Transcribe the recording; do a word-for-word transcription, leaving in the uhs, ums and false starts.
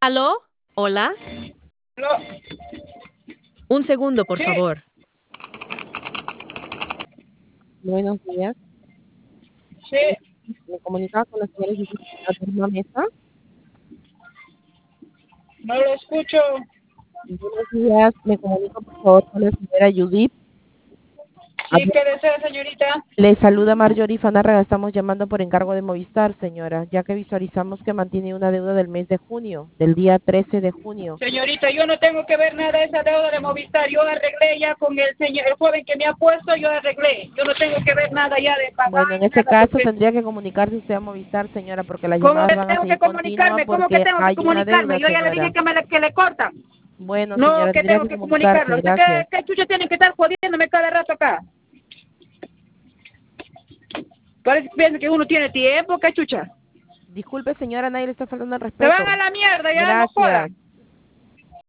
¿Aló? ¿Hola? No, Un segundo, por sí, favor. Buenos días. sí, Me comunicaba con la señora Judith Adorno Mesa. no lo escucho. Buenos días. Me comunico, por favor, con la señora Judith Sí, Adorno. ¿qué desea, señorita? Le saluda Marjorie Fanárraga. Estamos llamando por encargo de Movistar, señora, ya que visualizamos que mantiene una deuda del mes de junio, del día trece de junio. Señorita, yo no tengo que ver nada de esa deuda de Movistar. Yo arreglé ya con el señor, el joven que me ha puesto, yo arreglé. Yo no tengo que ver nada ya de pagar Bueno, en ni ese nada, caso porque tendría que comunicarse usted a Movistar, señora, porque las ¿cómo llamadas que van a tengo que seguir continuas comunicarme? ¿Cómo que porque tengo que hay una comunicarme? deuda, Yo ya le dije señora. que me le, que le cortan. Bueno, No, señora, que tendría tengo que que comunicarlo. comunicarse. ¿Usted qué, Gracias. qué chucha tiene que estar jodiéndome cada rato acá? Parece que piensa que uno tiene tiempo, ¿qué chucha? Disculpe, señora, nadie le está faltando el Se van respeto. a la mierda, ya no Gracias. jodan.